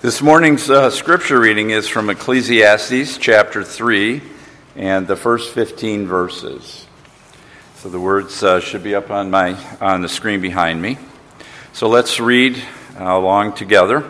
This morning's scripture reading is from Ecclesiastes chapter 3 and the first 15 verses. So the words should be up on the screen behind me. So let's read along together.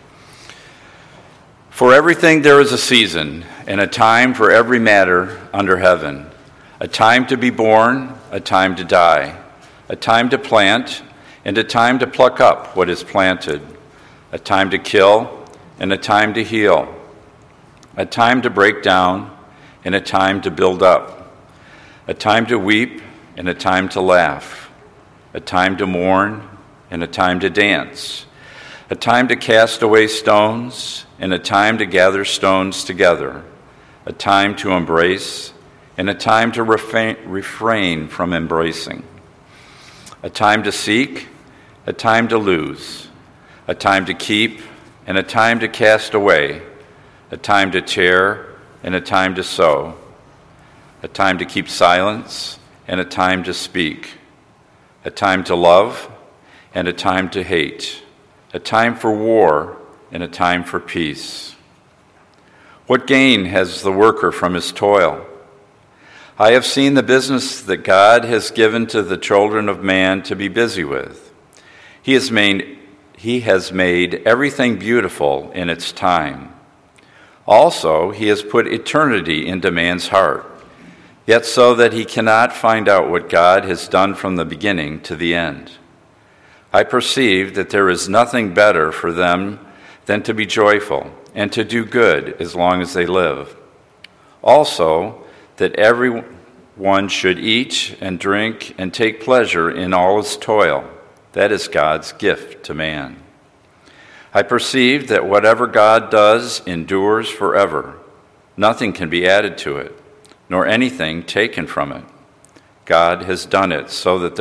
For everything there is a season and a time for every matter under heaven, a time to be born, a time to die, a time to plant, and a time to pluck up what is planted, a time to kill, and a time to heal, a time to break down, and a time to build up, a time to weep, and a time to laugh, a time to mourn, and a time to dance, a time to cast away stones, and a time to gather stones together, a time to embrace, and a time to refrain from embracing, a time to seek, a time to lose, a time to keep, and a time to cast away, a time to tear, and a time to sow, a time to keep silence, and a time to speak, a time to love, and a time to hate, a time for war, and a time for peace. What gain has the worker from his toil? I have seen the business that God has given to the children of man to be busy with. He has made everything beautiful in its time. Also, he has put eternity into man's heart, yet so that he cannot find out what God has done from the beginning to the end. I perceive that there is nothing better for them than to be joyful and to do good as long as they live. Also, that everyone should eat and drink and take pleasure in all his toil. That is God's gift to man. I perceive that whatever God does endures forever. Nothing can be added to it, nor anything taken from it. God has done it so that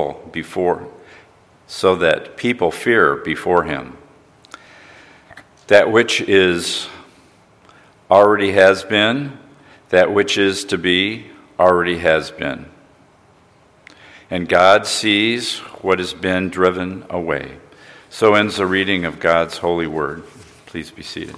people fear before him. That which is already has been, that which is to be already has been. And God sees what has been driven away. So ends the reading of God's holy word. Please be seated.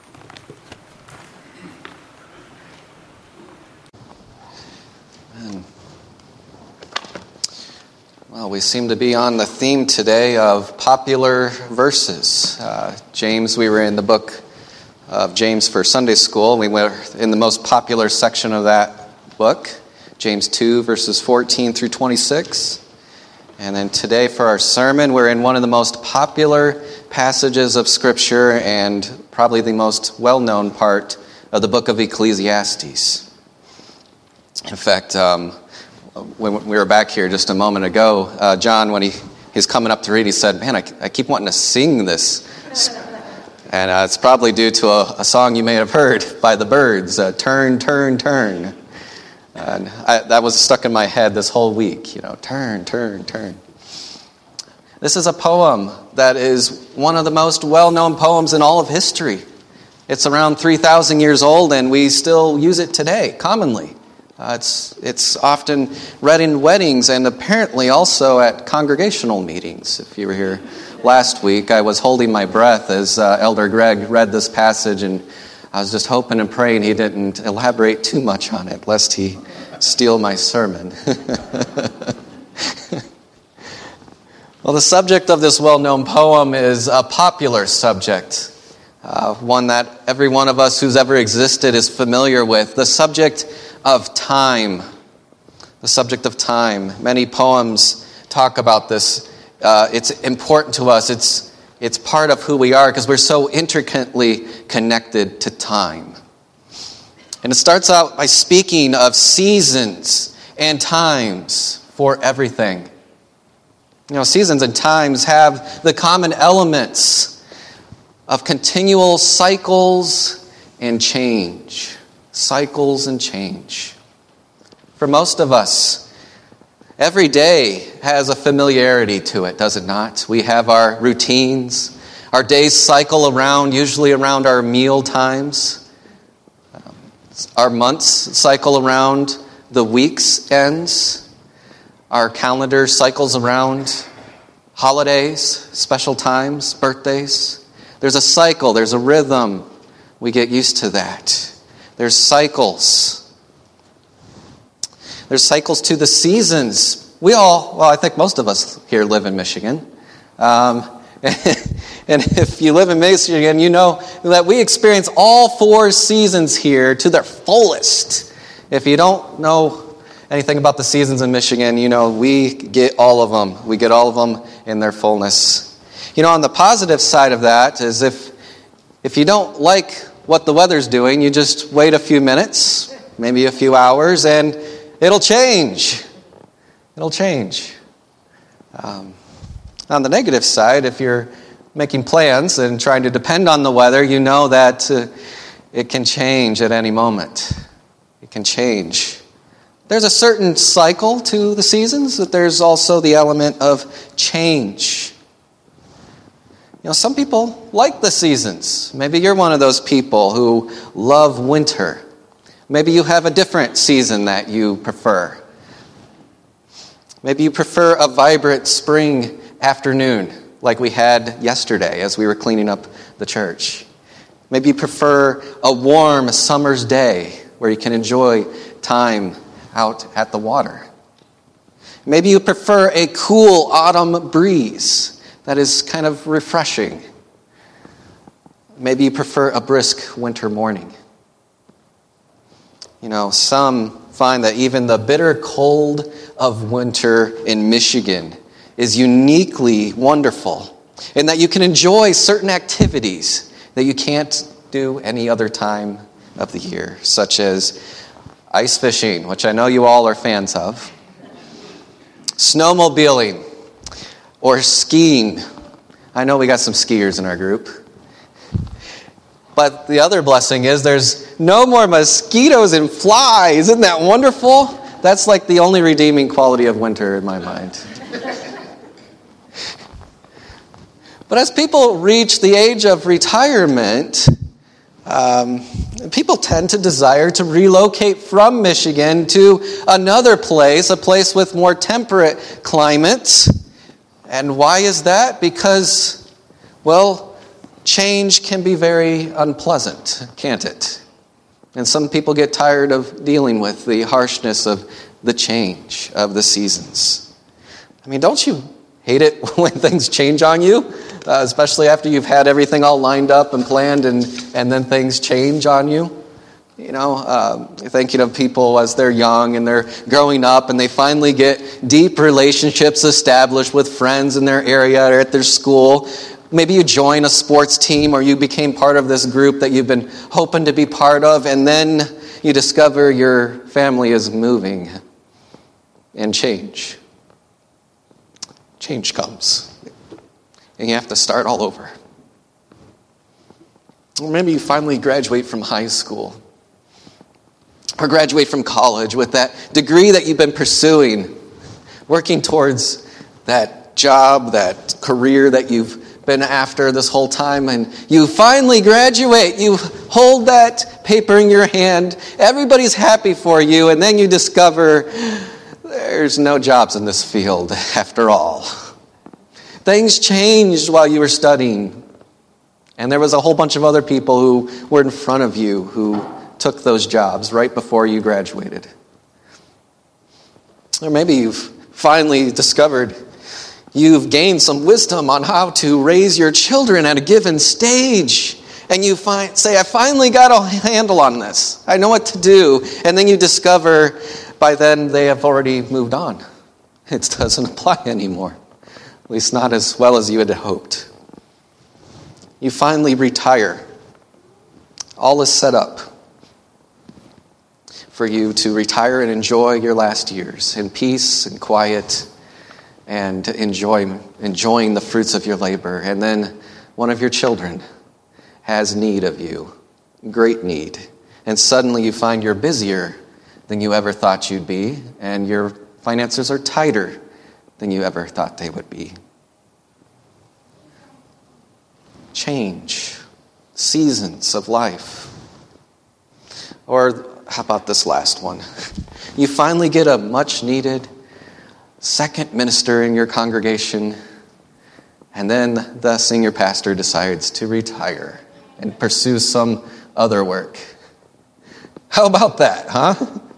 Well, we seem to be on the theme today of popular verses. James, we were in the book of James for Sunday school. We were in the most popular section of that book, James 2, verses 14 through 26. And then today for our sermon, we're in one of the most popular passages of Scripture and probably the most well-known part of the book of Ecclesiastes. In fact, when we were back here just a moment ago, John, when he's coming up to read, he said, man, I keep wanting to sing this. And it's probably due to a song you may have heard by the Byrds, Turn, Turn, Turn. And that was stuck in my head this whole week, turn, turn, turn. This is a poem that is one of the most well-known poems in all of history. It's around 3,000 years old, and we still use it today, commonly. It's often read in weddings and apparently also at congregational meetings. If you were here last week, I was holding my breath as Elder Greg read this passage, and I was just hoping and praying he didn't elaborate too much on it, lest he steal my sermon. Well, the subject of this well-known poem is a popular subject, one that every one of us who's ever existed is familiar with, the subject of time. The subject of time. Many poems talk about this. It's important to us. It's part of who we are because we're so intricately connected to time. And it starts out by speaking of seasons and times for everything. Seasons and times have the common elements of continual cycles and change. Cycles and change. For most of us, every day has a familiarity to it, does it not? We have our routines. Our days cycle around, usually around our meal times. Our months cycle around the week's ends. Our calendar cycles around holidays, special times, birthdays. There's a cycle, there's a rhythm. We get used to that. There's cycles. There's cycles to the seasons. I think most of us here live in Michigan. And if you live in Michigan, you know that we experience all 4 seasons here to their fullest. If you don't know anything about the seasons in Michigan, you know we get all of them. We get all of them in their fullness. You know, on the positive side of that is if you don't like what the weather's doing, you just wait a few minutes, maybe a few hours, and it'll change. It'll change. On the negative side, if you're making plans and trying to depend on the weather, you know that it can change at any moment. It can change. There's a certain cycle to the seasons, but there's also the element of change. You know, some people like the seasons. Maybe you're one of those people who love winter. Maybe you have a different season that you prefer. Maybe you prefer a vibrant spring afternoon like we had yesterday as we were cleaning up the church. Maybe you prefer a warm summer's day where you can enjoy time out at the water. Maybe you prefer a cool autumn breeze that is kind of refreshing. Maybe you prefer a brisk winter morning. You know, some find that even the bitter cold of winter in Michigan is uniquely wonderful, and that you can enjoy certain activities that you can't do any other time of the year, such as ice fishing, which I know you all are fans of, snowmobiling, or skiing. I know we got some skiers in our group. But the other blessing is there's no more mosquitoes and flies. Isn't that wonderful? That's like the only redeeming quality of winter in my mind. But as people reach the age of retirement, people tend to desire to relocate from Michigan to another place, a place with more temperate climate. And why is that? Because, well, change can be very unpleasant, can't it? And some people get tired of dealing with the harshness of the change of the seasons. I mean, don't you hate it when things change on you? Especially after you've had everything all lined up and planned and then things change on you? You know, thinking of people as they're young and they're growing up and they finally get deep relationships established with friends in their area or at their school. Maybe you join a sports team or you became part of this group that you've been hoping to be part of, and then you discover your family is moving and change comes. And you have to start all over. Or maybe you finally graduate from high school or graduate from college with that degree that you've been pursuing, working towards that job, that career that you've been after this whole time, and you finally graduate. You hold that paper in your hand. Everybody's happy for you, and then you discover there's no jobs in this field after all. Things changed while you were studying, and there was a whole bunch of other people who were in front of you who took those jobs right before you graduated. Or maybe you've finally discovered you've gained some wisdom on how to raise your children at a given stage. And you say, I finally got a handle on this. I know what to do. And then you discover by then they have already moved on. It doesn't apply anymore. At least not as well as you had hoped. You finally retire. All is set up for you to retire and enjoy your last years in peace and quiet and enjoying the fruits of your labor. And then one of your children has need of you, great need. And suddenly you find you're busier than you ever thought you'd be, and your finances are tighter than you ever thought they would be. Change, seasons of life. Or how about this last one? You finally get a much-needed second minister in your congregation, And then the senior pastor decides to retire and pursue some other work. How about that, huh?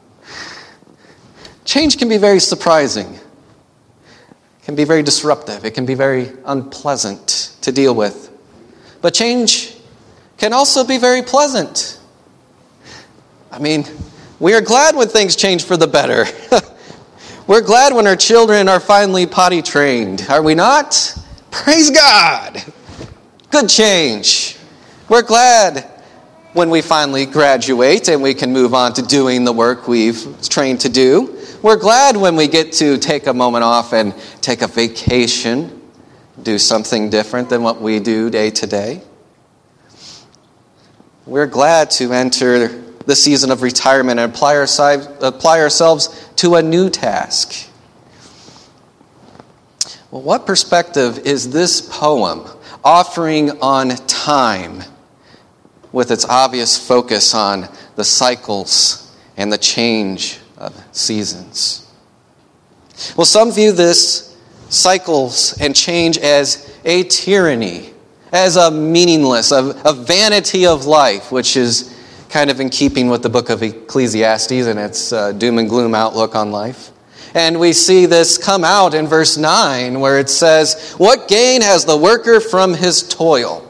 Change can be very surprising. It can be very disruptive. It can be very unpleasant to deal with. But change can also be very pleasant. I mean, we are glad when things change for the better. We're glad when our children are finally potty trained, are we not? Praise God! Good change. We're glad when we finally graduate and we can move on to doing the work we've trained to do. We're glad when we get to take a moment off and take a vacation, do something different than what we do day to day. We're glad to enter the season of retirement and apply ourselves to a new task. Well, what perspective is this poem offering on time, with its obvious focus on the cycles and the change of seasons? Well, some view this cycles and change as a tyranny, as a meaningless, a vanity of life, which is kind of in keeping with the book of Ecclesiastes and its doom and gloom outlook on life. And we see this come out in verse 9, where it says, "What gain has the worker from his toil?"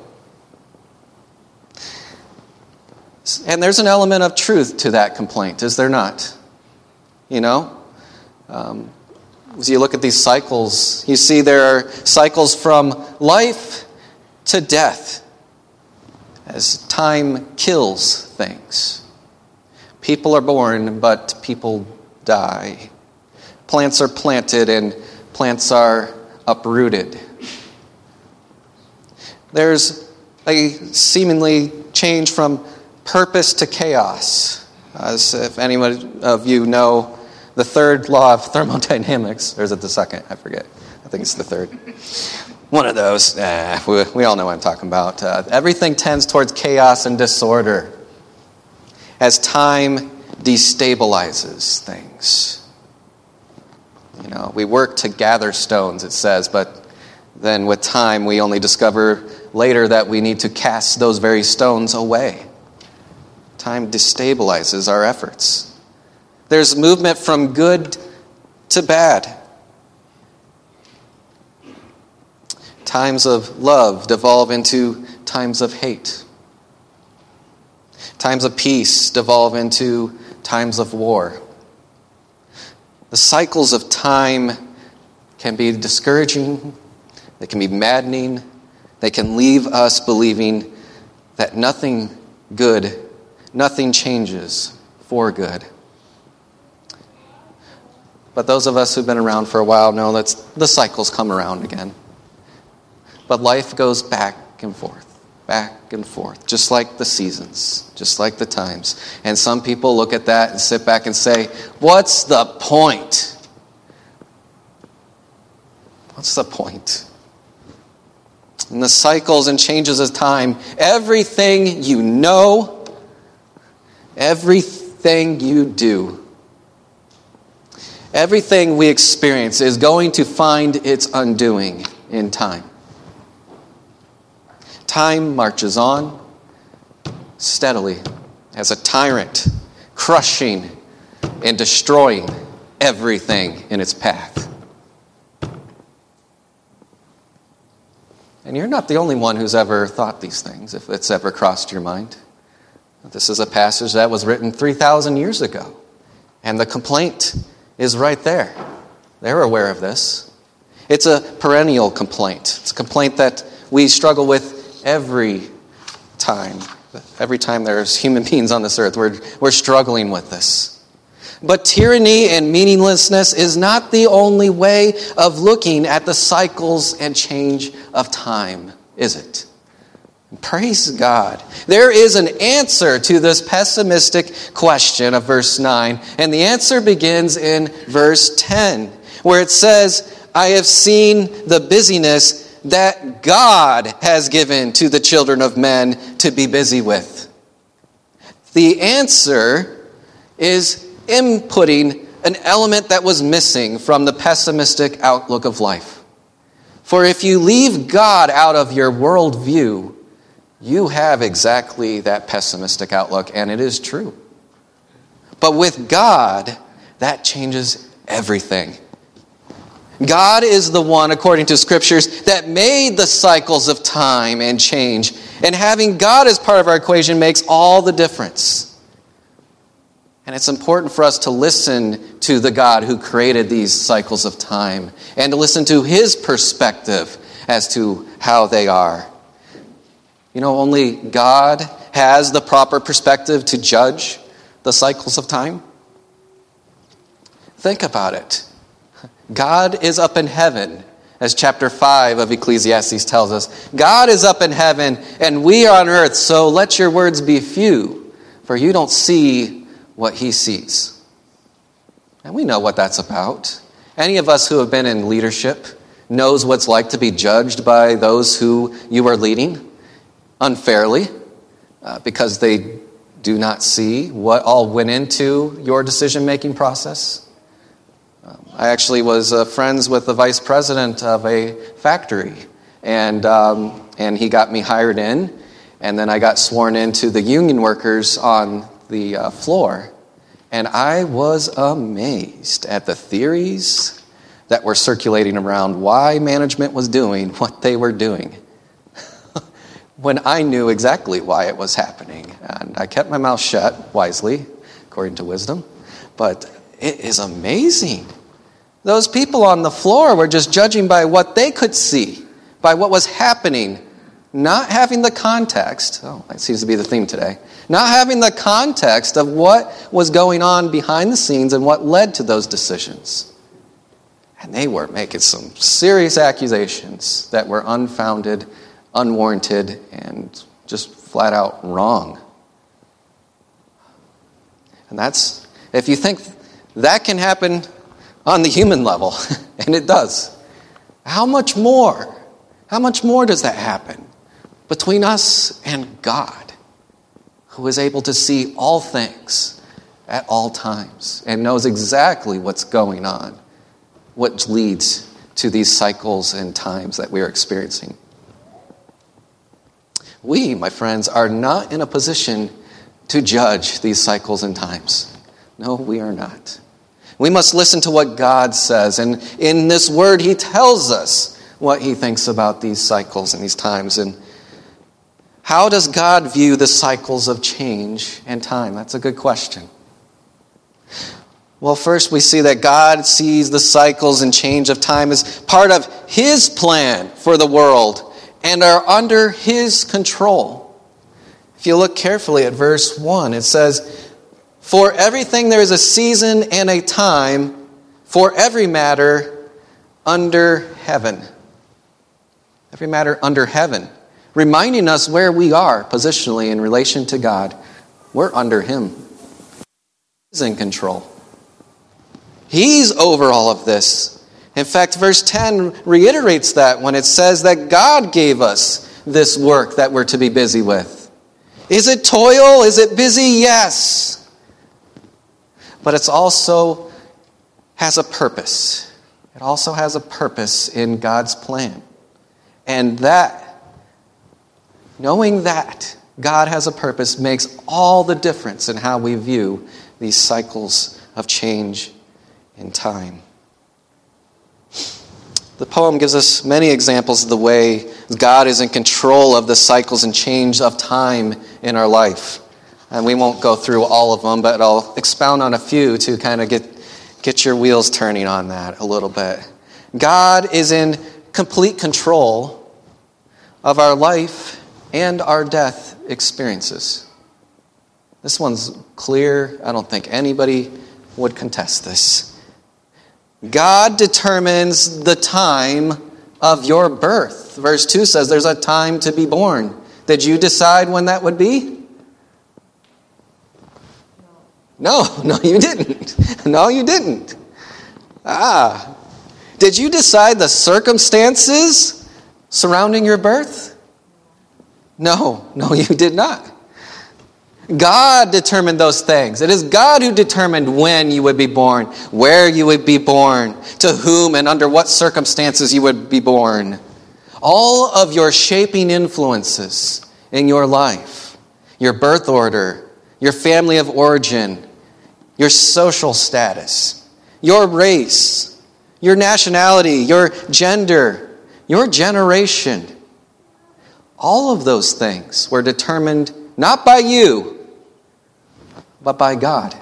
And there's an element of truth to that complaint, is there not? You know? As you look at these cycles, you see there are cycles from life to death, as time kills things. People are born, but people die. Plants are planted, and plants are uprooted. There's a seemingly change from purpose to chaos. As if any of you know the third law of thermodynamics, or is it the second? I forget. I think it's the third. One of those. We all know what I'm talking about. Everything tends towards chaos and disorder as time destabilizes things. You know, we work to gather stones, it says, but then with time we only discover later that we need to cast those very stones away. Time destabilizes our efforts. There's movement from good to bad. Times of love devolve into times of hate. Times of peace devolve into times of war. The cycles of time can be discouraging, they can be maddening, they can leave us believing that nothing good, nothing changes for good. But those of us who've been around for a while know that the cycles come around again. But life goes back and forth, just like the seasons, just like the times. And some people look at that and sit back and say, what's the point? What's the point? In the cycles and changes of time, everything you know, everything you do, everything we experience is going to find its undoing in time. Time marches on steadily as a tyrant, crushing and destroying everything in its path. And you're not the only one who's ever thought these things, if it's ever crossed your mind. This is a passage that was written 3,000 years ago, and the complaint is right there. They're aware of this. It's a perennial complaint. It's a complaint that we struggle with every time. Every time there's human beings on this earth, we're struggling with this. But tyranny and meaninglessness is not the only way of looking at the cycles and change of time, is it? Praise God. There is an answer to this pessimistic question of verse 9, and the answer begins in verse 10, where it says, "I have seen the busyness that God has given to the children of men to be busy with." The answer is inputting an element that was missing from the pessimistic outlook of life. For if you leave God out of your worldview, you have exactly that pessimistic outlook, and it is true. But with God, that changes everything. God is the one, according to Scriptures, that made the cycles of time and change. And having God as part of our equation makes all the difference. And it's important for us to listen to the God who created these cycles of time and to listen to his perspective as to how they are. You know, only God has the proper perspective to judge the cycles of time. Think about it. God is up in heaven, as chapter 5 of Ecclesiastes tells us. God is up in heaven, and we are on earth, so let your words be few, for you don't see what he sees. And we know what that's about. Any of us who have been in leadership knows what it's like to be judged by those who you are leading unfairly, because they do not see what all went into your decision-making process. I actually was friends with the vice president of a factory, and he got me hired in, and then I got sworn into the union workers on the floor, and I was amazed at the theories that were circulating around why management was doing what they were doing when I knew exactly why it was happening. And I kept my mouth shut, wisely, according to wisdom, but it is amazing. Those people on the floor were just judging by what they could see, by what was happening, not having the context. Oh, that seems to be the theme today. Not having the context of what was going on behind the scenes and what led to those decisions. And they were making some serious accusations that were unfounded, unwarranted, and just flat out wrong. And that's, if you think that can happen on the human level, and it does, how much more does that happen between us and God, who is able to see all things at all times and knows exactly what's going on, what leads to these cycles and times that we are experiencing. We, my friends, are not in a position to judge these cycles and times. No, we are not. We must listen to what God says, and in this word he tells us what he thinks about these cycles and these times. And how does God view the cycles of change and time? That's a good question. Well, first we see that God sees the cycles and change of time as part of his plan for the world and are under his control. If you look carefully at verse 1, it says, "For everything there is a season and a time for every matter under heaven." Every matter under heaven. Reminding us where we are positionally in relation to God. We're under him. He's in control. He's over all of this. In fact, verse 10 reiterates that when it says that God gave us this work that we're to be busy with. Is it toil? Is it busy? Yes. But it also has a purpose. It also has a purpose in God's plan. And that, knowing that God has a purpose, makes all the difference in how we view these cycles of change in time. The poem gives us many examples of the way God is in control of the cycles and change of time in our life. And we won't go through all of them, but I'll expound on a few to kind of get your wheels turning on that a little bit. God is in complete control of our life and our death experiences. This one's clear. I don't think anybody would contest this. God determines the time of your birth. Verse 2 says there's a time to be born. Did you decide when that would be? No, you didn't. No, you didn't. Did you decide the circumstances surrounding your birth? No, you did not. God determined those things. It is God who determined when you would be born, where you would be born, to whom and under what circumstances you would be born. All of your shaping influences in your life, your birth order, your family of origin, your social status, your race, your nationality, your gender, your generation, all of those things were determined not by you, but by God.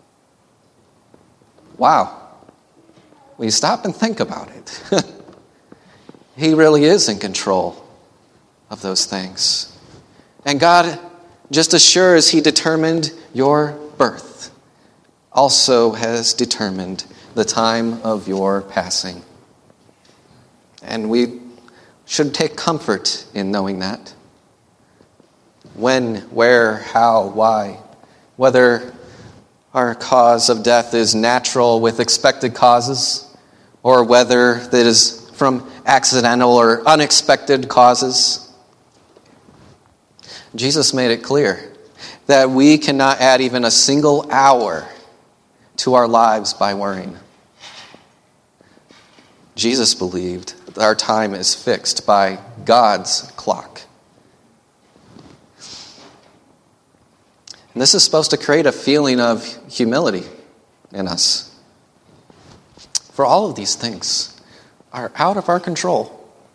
Wow. Will you stop and think about it? He really is in control of those things. And God, just as sure as He determined your birth, also has determined the time of your passing. And we should take comfort in knowing that. When, where, how, why, whether our cause of death is natural with expected causes, or whether it is from accidental or unexpected causes. Jesus made it clear that we cannot add even a single hour to our lives by worrying. Jesus believed that our time is fixed by God's clock. And this is supposed to create a feeling of humility in us. For all of these things are out of our control.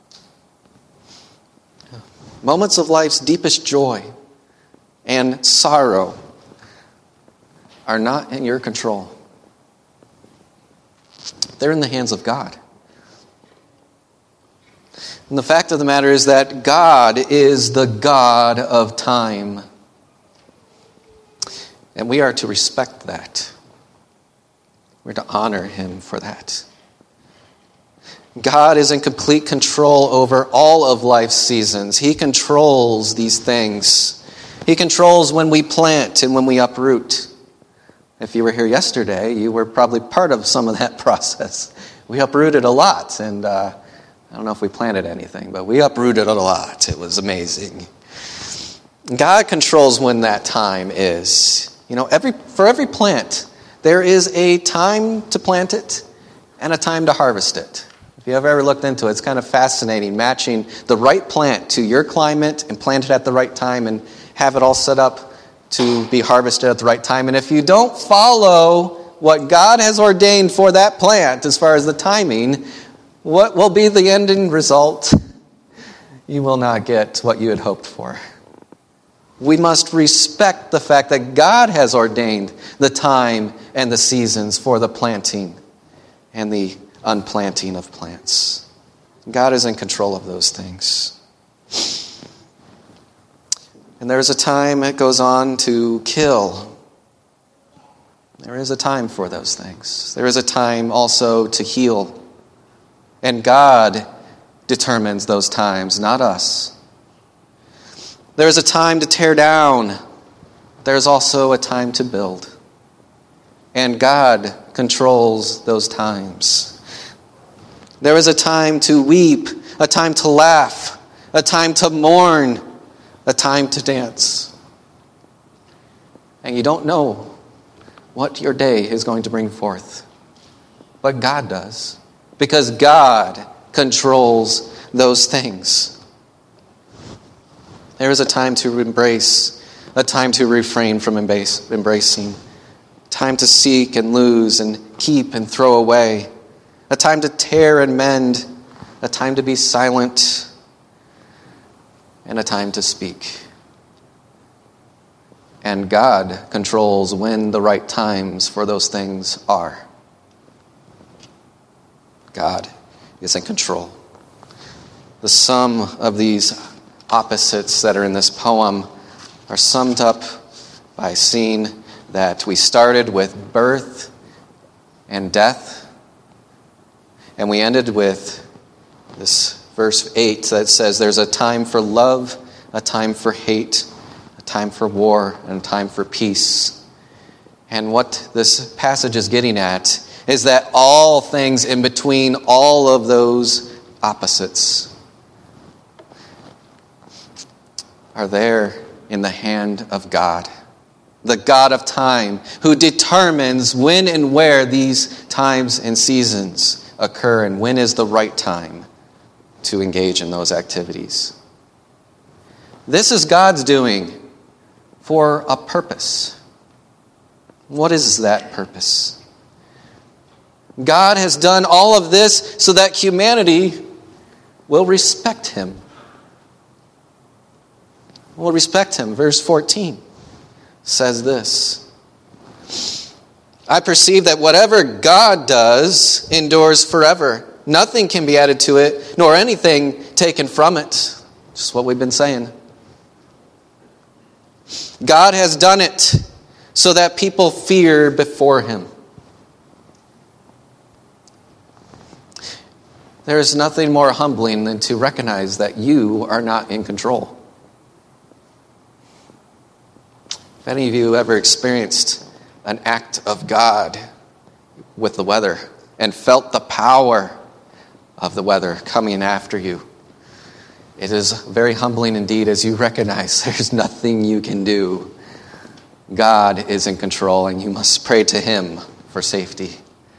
Moments of life's deepest joy and sorrow are not in your control. They're in the hands of God. And the fact of the matter is that God is the God of time. And we are to respect that. We're to honor Him for that. God is in complete control over all of life's seasons. He controls these things. He controls when we plant and when we uproot. If you were here yesterday, you were probably part of some of that process. We uprooted a lot, and I don't know if we planted anything, but we uprooted a lot. It was amazing. God controls when that time is. You know, for every plant, there is a time to plant it and a time to harvest it. If you have ever looked into it, it's kind of fascinating, matching the right plant to your climate and plant it at the right time and have it all set up to be harvested at the right time. And if you don't follow what God has ordained for that plant as far as the timing, what will be the ending result? You will not get what you had hoped for. We must respect the fact that God has ordained the time and the seasons for the planting and the unplanting of plants. God is in control of those things. And there is a time it goes on to kill. There is a time for those things. There is a time also to heal. And God determines those times, not us. There is a time to tear down. There is also a time to build. And God controls those times. There is a time to weep, a time to laugh, a time to mourn, a time to dance. And you don't know what your day is going to bring forth. But God does. Because God controls those things. There is a time to embrace, a time to refrain from embracing, time to seek and lose and keep and throw away, a time to tear and mend, a time to be silent, and a time to speak. And God controls when the right times for those things are. God is in control. The sum of these opposites that are in this poem are summed up by seeing that we started with birth and death, and we ended with this verse 8 that says there's a time for love, a time for hate, a time for war, and a time for peace. And what this passage is getting at is that all things in between all of those opposites are there in the hand of God. the God of time, who determines when and where these times and seasons occur and when is the right time to engage in those activities. This is God's doing for a purpose. What is that purpose? God has done all of this so that humanity will respect him. Will respect him. Verse 14 says this: I perceive that whatever God does endures forever. Nothing can be added to it, nor anything taken from it. Just what we've been saying. God has done it so that people fear before him. There is nothing more humbling than to recognize that you are not in control. If any of you ever experienced an act of God with the weather and felt the power of the weather coming after you, it is very humbling indeed as you recognize there's nothing you can do. God is in control and you must pray to him for safety.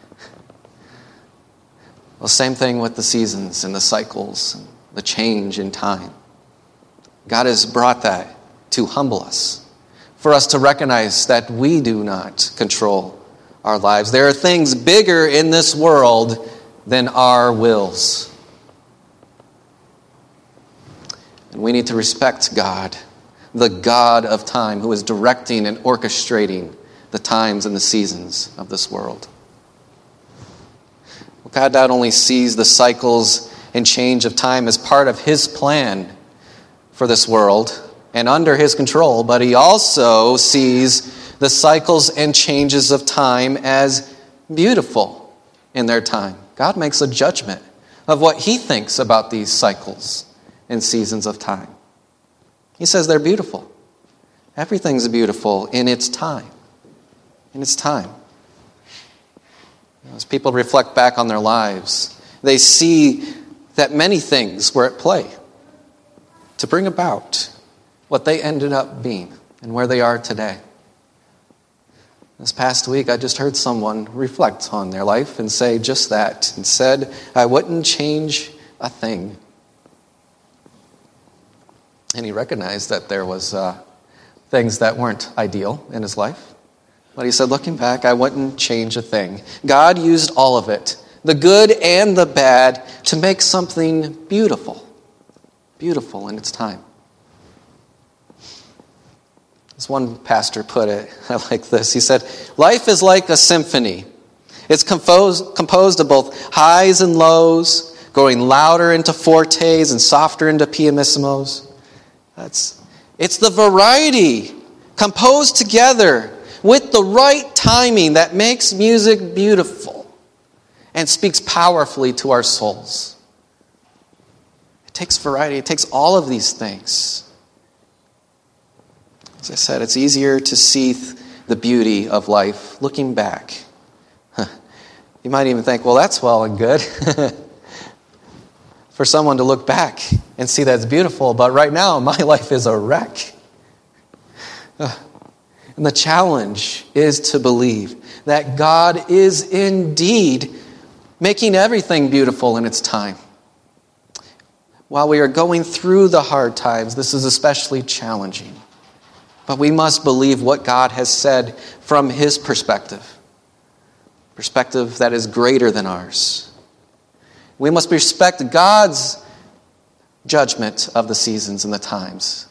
Well, same thing with the seasons and the cycles, and the change in time. God has brought that to humble us, for us to recognize that we do not control our lives. There are things bigger in this world than our wills. And we need to respect God, the God of time, who is directing and orchestrating the times and the seasons of this world. God not only sees the cycles and change of time as part of his plan for this world and under his control, but he also sees the cycles and changes of time as beautiful in their time. God makes a judgment of what he thinks about these cycles and seasons of time. He says they're beautiful. Everything's beautiful in its time. In its time. As people reflect back on their lives, they see that many things were at play to bring about what they ended up being and where they are today. This past week, I just heard someone reflect on their life and say just that, and said, I wouldn't change a thing. And he recognized that there was things that weren't ideal in his life. But he said, looking back, I wouldn't change a thing. God used all of it, the good and the bad, to make something beautiful. Beautiful in its time. As one pastor put it, I like this. He said, life is like a symphony. It's composed of both highs and lows, going louder into fortes and softer into pianissimos. It's the variety composed together with the right timing that makes music beautiful and speaks powerfully to our souls. It takes variety. It takes all of these things. As I said, it's easier to see the beauty of life looking back. You might even think, well, that's well and good for someone to look back and see that's beautiful, but right now my life is a wreck. And the challenge is to believe that God is indeed making everything beautiful in its time. While we are going through the hard times, this is especially challenging. But we must believe what God has said from his perspective that is greater than ours. We must respect God's judgment of the seasons and the times.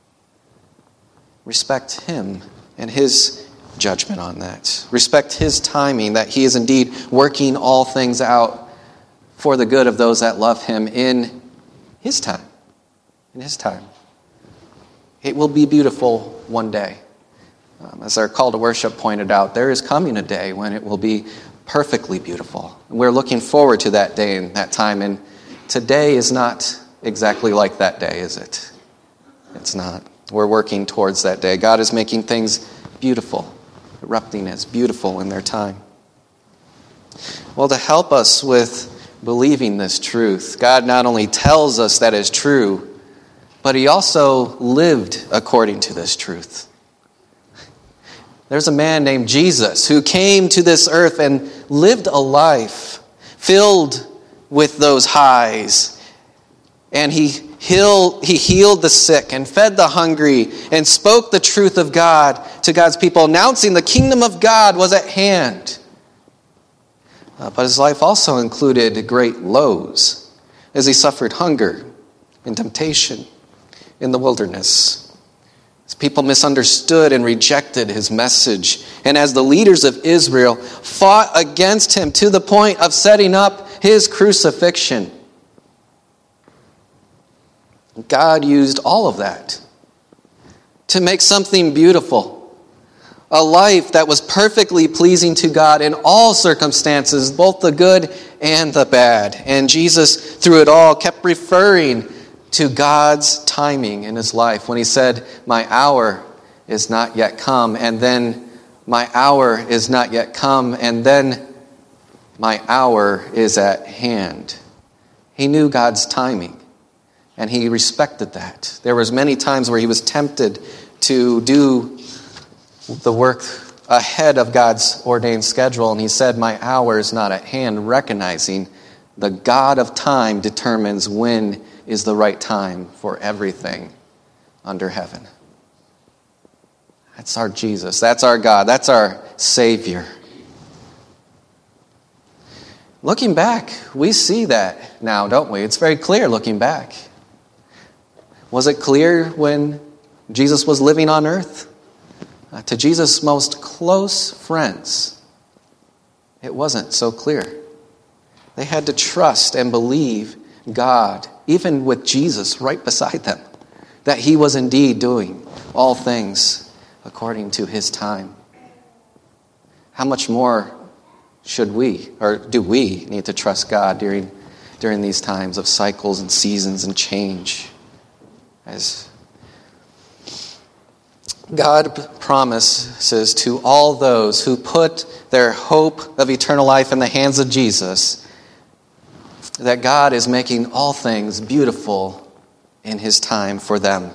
Respect him and his judgment on that. Respect his timing, that he is indeed working all things out for the good of those that love him in his time. In his time. It will be beautiful one day. As our call to worship pointed out, there is coming a day when it will be perfectly beautiful. And we're looking forward to that day and that time. And today is not exactly like that day, is it? It's not. We're working towards that day. God is making things beautiful, erupting as beautiful in their time. Well, to help us with believing this truth, God not only tells us that is true, but he also lived according to this truth. There's a man named Jesus who came to this earth and lived a life filled with those highs. And he healed the sick and fed the hungry and spoke the truth of God to God's people, announcing the kingdom of God was at hand. But his life also included great lows as he suffered hunger and temptation in the wilderness. As people misunderstood and rejected his message, and as the leaders of Israel fought against him to the point of setting up his crucifixion. God used all of that to make something beautiful, a life that was perfectly pleasing to God in all circumstances, both the good and the bad. And Jesus, through it all, kept referring to God's timing in his life when he said, "My hour is not yet come," and then, "My hour is not yet come," and then, "My hour is at hand." He knew God's timing, and he respected that. There was many times where he was tempted to do the work ahead of God's ordained schedule, and he said, "My hour is not at hand," recognizing the God of time determines when is the right time for everything under heaven. That's our Jesus. That's our God. That's our Savior. Looking back, we see that now, don't we? It's very clear looking back. Was it clear when Jesus was living on earth? To Jesus' most close friends, it wasn't so clear. They had to trust and believe God, even with Jesus right beside them, that he was indeed doing all things according to his time. How much more should we, or do we, need to trust God during these times of cycles and seasons and change? As God promises to all those who put their hope of eternal life in the hands of Jesus that God is making all things beautiful in his time for them.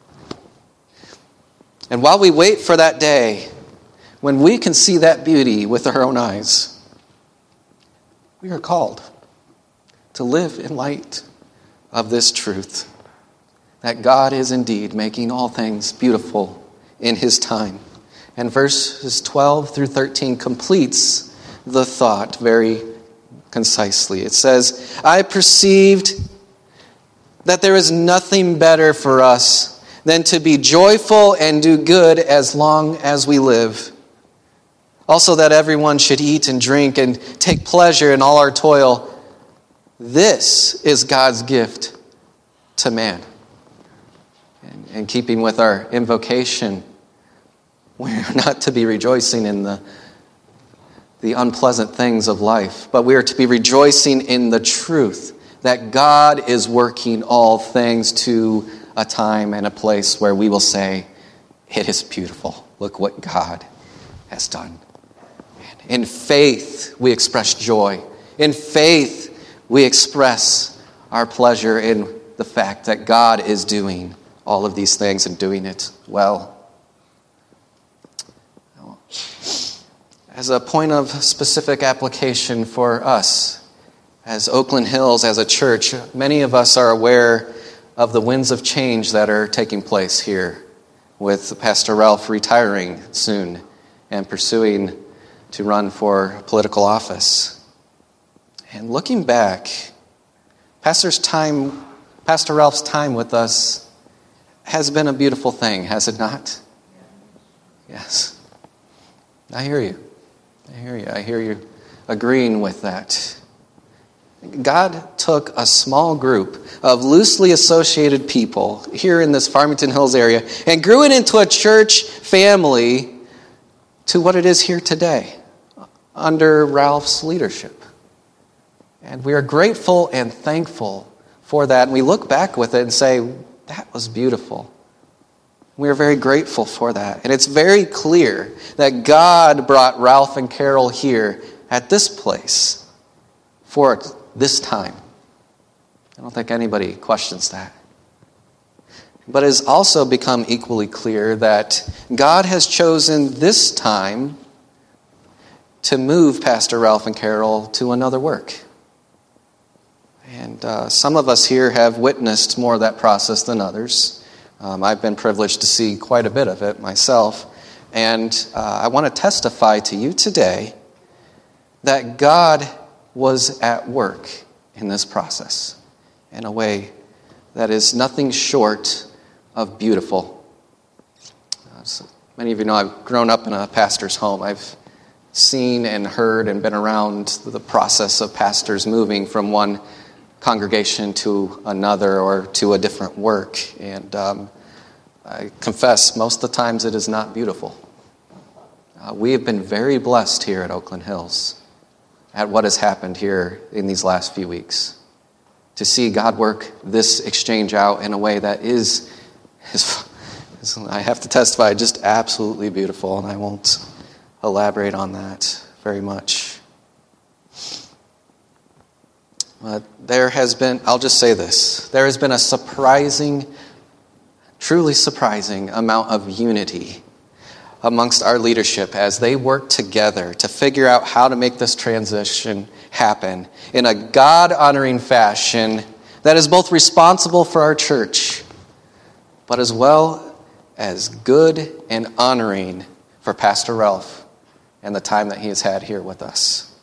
And while we wait for that day when we can see that beauty with our own eyes, we are called to live in light of this truth, that God is indeed making all things beautiful in his time. And verses 12 through 13 completes the thought very concisely. It says, "I perceived that there is nothing better for us than to be joyful and do good as long as we live. Also that everyone should eat and drink and take pleasure in all our toil. This is God's gift to man." In keeping with our invocation, we're not to be rejoicing in the unpleasant things of life, but we are to be rejoicing in the truth that God is working all things to a time and a place where we will say, "It is beautiful. Look what God has done." In faith, we express joy. In faith, we express our pleasure in the fact that God is doing all of these things and doing it well. As a point of specific application for us, as Oakland Hills, as a church, many of us are aware of the winds of change that are taking place here, with Pastor Ralph retiring soon and pursuing to run for political office. And looking back, Pastor Ralph's time with us has been a beautiful thing, has it not? Yes. I hear you. I hear you agreeing with that. God took a small group of loosely associated people here in this Farmington Hills area and grew it into a church family to what it is here today under Ralph's leadership. And we are grateful and thankful for that. And we look back with it and say, that was beautiful. We are very grateful for that. And it's very clear that God brought Ralph and Carol here at this place for this time. I don't think anybody questions that. But it has also become equally clear that God has chosen this time to move Pastor Ralph and Carol to another work. And some of us here have witnessed more of that process than others. I've been privileged to see quite a bit of it myself. And I want to testify to you today that God was at work in this process in a way that is nothing short of beautiful. So many of you know I've grown up in a pastor's home. I've seen and heard and been around the process of pastors moving from one congregation to another or to a different work. And I confess, most of the times it is not beautiful. We have been very blessed here at Oakland Hills at what has happened here in these last few weeks. To see God work this exchange out in a way that is I have to testify, just absolutely beautiful, and I won't elaborate on that very much. There has been, I'll just say this, there has been a truly surprising amount of unity amongst our leadership as they work together to figure out how to make this transition happen in a God-honoring fashion that is both responsible for our church, but as well as good and honoring for Pastor Ralph and the time that he has had here with us.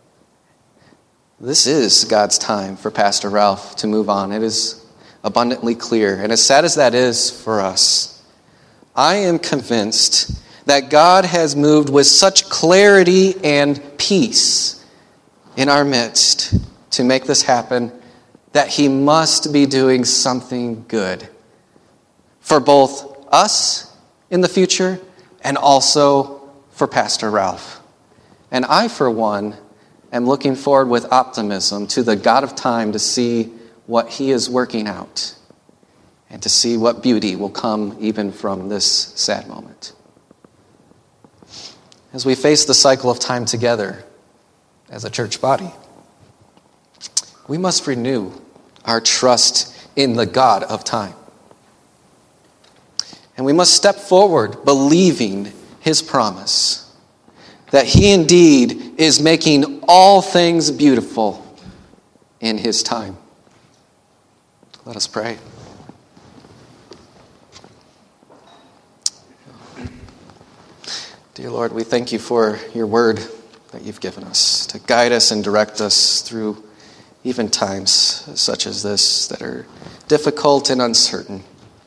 This is God's time for Pastor Ralph to move on. It is abundantly clear. And as sad as that is for us, I am convinced that God has moved with such clarity and peace in our midst to make this happen that he must be doing something good for both us in the future and also for Pastor Ralph. And I, for one, am looking forward with optimism to the God of time to see what he is working out and to see what beauty will come even from this sad moment. As we face the cycle of time together as a church body, we must renew our trust in the God of time. And we must step forward believing his promise that he indeed is making all things beautiful in his time. Let us pray. Dear Lord, we thank you for your word that you've given us to guide us and direct us through even times such as this that are difficult and uncertain.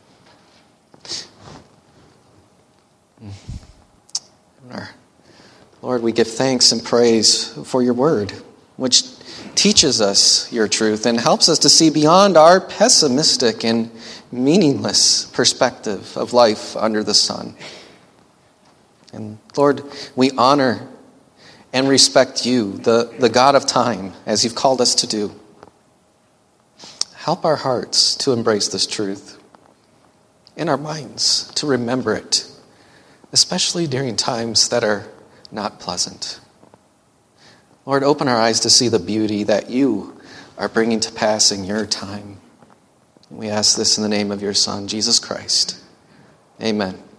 Lord, we give thanks and praise for your word, which teaches us your truth and helps us to see beyond our pessimistic and meaningless perspective of life under the sun. And Lord, we honor and respect you, the God of time, as you've called us to do. Help our hearts to embrace this truth, and our minds to remember it, especially during times that are not pleasant. Lord, open our eyes to see the beauty that you are bringing to pass in your time. We ask this in the name of your Son, Jesus Christ. Amen.